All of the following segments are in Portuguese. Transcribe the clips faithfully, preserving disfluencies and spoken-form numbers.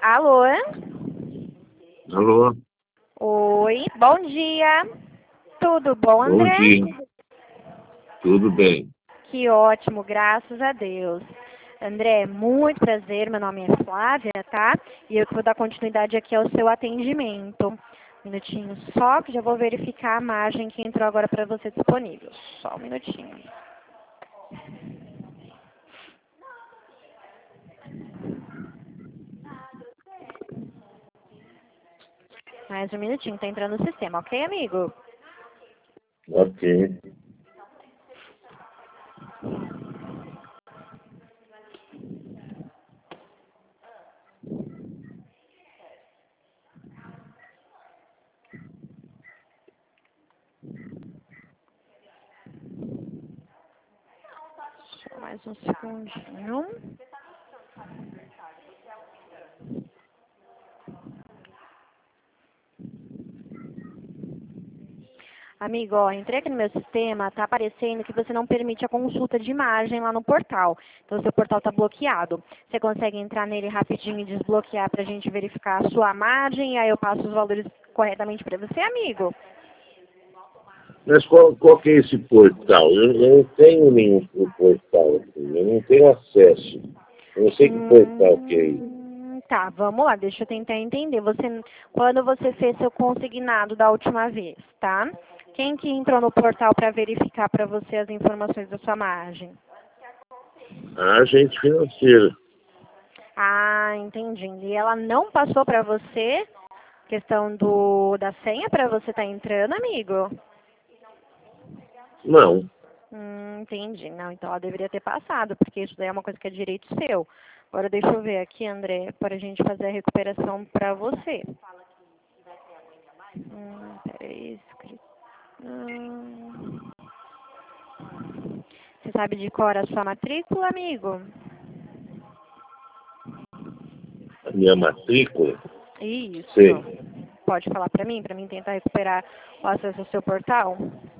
Alô? Alô? Oi, bom dia. Tudo bom, Bom André? dia. Tudo bem. Que ótimo, graças a Deus. André, muito prazer, meu nome é Flávia, tá? E eu que vou dar continuidade aqui ao seu atendimento. Um minutinho só, que já vou verificar a margem que entrou agora para você disponível. Só um minutinho. Mais um minutinho, tá entrando no sistema, ok, amigo? Ok. Só mais um segundinho. Amigo, ó, entrei aqui no meu sistema, tá aparecendo que você não permite a consulta de imagem lá no portal. Então, seu portal está bloqueado. Você consegue entrar nele rapidinho e desbloquear para a gente verificar a sua margem e aí eu passo os valores corretamente para você, amigo? Mas qual, qual que é esse portal? Eu, eu não tenho nenhum portal aqui. Eu não tenho acesso. Eu não sei que portal que é isso. Hum, tá, vamos lá, deixa eu tentar entender. Você, quando você fez seu consignado da última vez, tá? Quem que entrou no portal para verificar para você as informações da sua margem? A agente financeira. Ah, entendi. E ela não passou para você questão do da senha para você estar entrando, amigo? Não. Hum, entendi. Não, então ela deveria ter passado, porque isso daí é uma coisa que é direito seu. Agora deixa eu ver aqui, André, para a gente fazer a recuperação para você. Hum, peraí, escrito. Hum. Você sabe de cor a sua matrícula, amigo? A minha matrícula? Isso. Sei. Pode falar para mim, para mim tentar recuperar o acesso ao seu portal?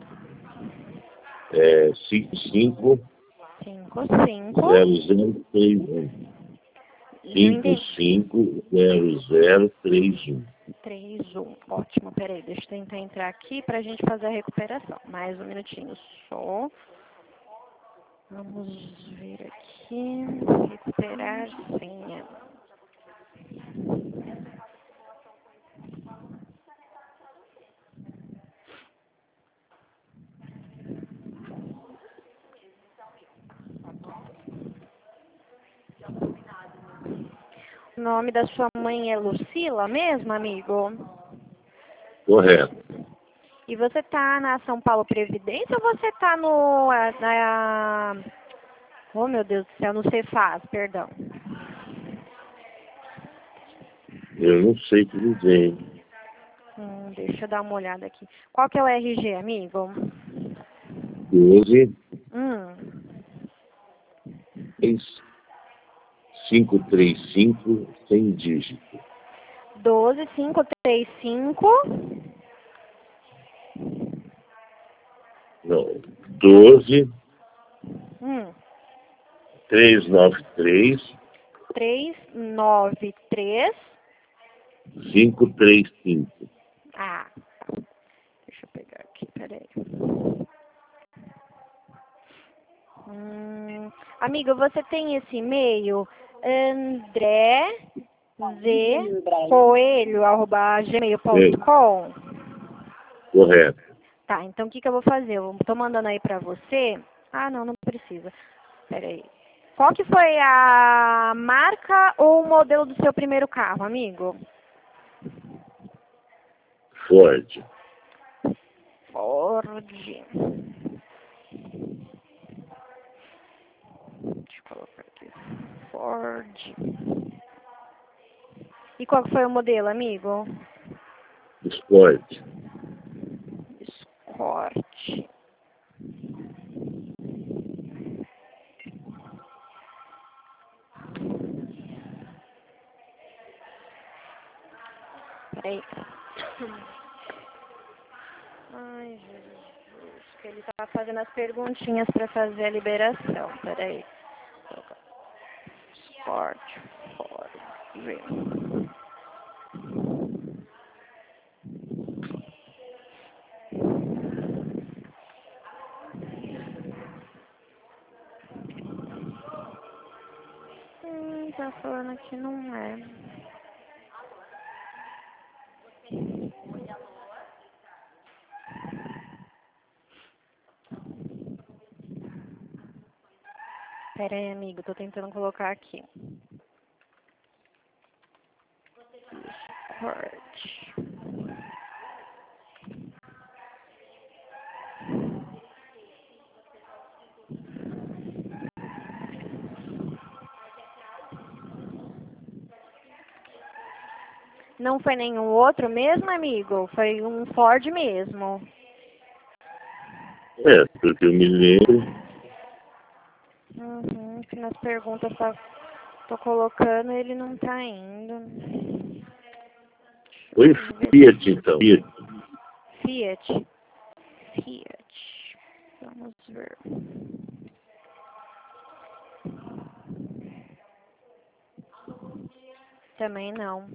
É cinco cinco Cinco, cinco. zero zero três um. Não cinco entendi. cinco zero zero três um. Três, um. Ótimo, peraí, deixa eu tentar entrar aqui para a gente fazer a recuperação. Mais um minutinho só. Vamos ver aqui. Recuperar senha. O nome da sua mãe é Lucila mesmo, amigo? Correto. E você tá na São Paulo Previdência ou você tá no... Na, oh, meu Deus do céu, no Cefaz, perdão. Eu não sei te dizer. Hum, deixa eu dar uma olhada aqui. Qual que é o R G, amigo? doze, Hum, cinco três cinco, sem dígito. doze, cinco, três, cinco. Não, doze, Hum, trezentos e noventa e três, três, nove, três. quinhentos e trinta e cinco. Ah, tá. Deixa eu pegar aqui, peraí. Hum, amigo, você tem esse e-mail? André Z Coelho, arroba gmail ponto É, com. correto. Tá, então o que, que eu vou fazer? Eu tô mandando aí pra você. Ah, não, não precisa. Peraí. Qual que foi a marca ou o modelo do seu primeiro carro, amigo? Ford. Ford. Deixa eu colocar aqui. Ford. E qual que foi o modelo, amigo? Sport. Escort. Peraí. Ai, Jesus. Que ele tá fazendo as perguntinhas para fazer a liberação. Peraí. Escort. Ford. tá falando que não é. Pera aí, amigo, tô tentando colocar aqui. Discord. Não foi nenhum outro mesmo, amigo? Foi um Ford mesmo. É, porque eu me lembro. Uhum, que nas perguntas tá, tô colocando ele não tá indo. Foi Fiat, então. Fiat. Fiat. Fiat. Vamos ver. Também não.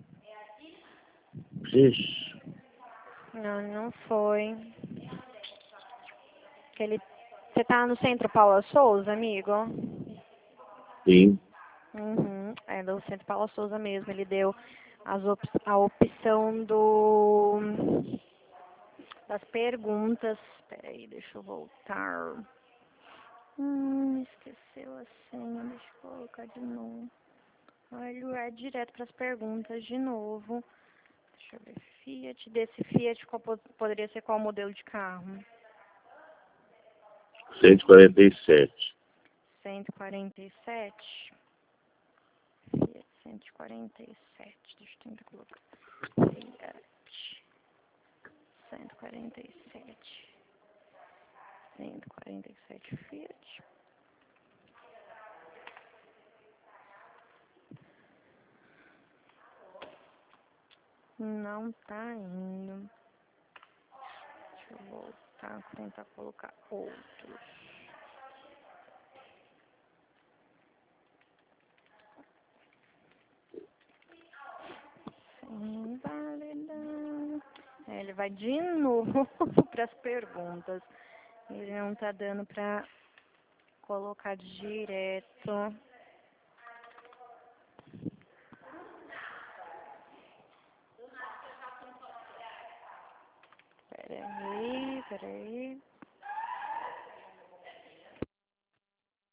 Ixi. Não, não foi. Aquele... Você tá no Centro Paula Souza, amigo? Sim. Uhum, é do Centro Paula Souza mesmo. Ele deu as op a opção do das perguntas. Peraí, deixa eu voltar. Hum, esqueceu a senha. Deixa eu colocar de novo. Olha, é direto para as perguntas de novo. Deixa eu ver. Fiat. Desse Fiat, qual po poderia ser qual modelo de carro? cento e quarenta e sete. cento e quarenta e sete. Fiat cento e quarenta e sete. Deixa eu tentar colocar. Fiat cento e quarenta e sete. cento e quarenta e sete Fiat. Não tá indo. Deixa eu voltar, tentar colocar outros. Sem validar. É, ele vai de novo para as perguntas. Ele não tá dando para colocar direto. Peraí, peraí.